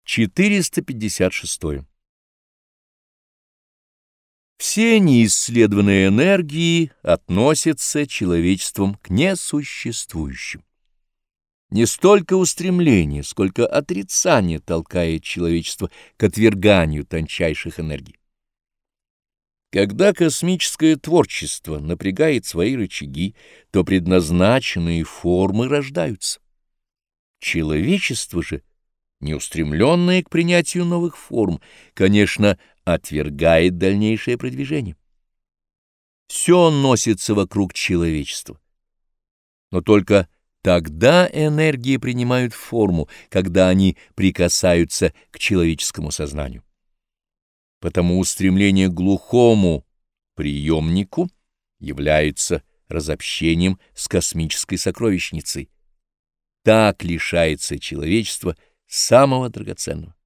456. Все неисследованные энергии относятся человечеством к несуществующим. Не столько устремление, сколько отрицание толкает человечество к отверганию тончайших энергий. Когда космическое творчество напрягает свои рычаги, то предназначенные формы рождаются. Человечество же, не устремленное к принятию новых форм, конечно, отвергает дальнейшее продвижение. Все носится вокруг человечества, но только тогда энергии принимают форму, когда они прикасаются к человеческому сознанию. Потому устремление к глухому приемнику является разобщением с космической сокровищницей. Так лишается человечество самого драгоценного.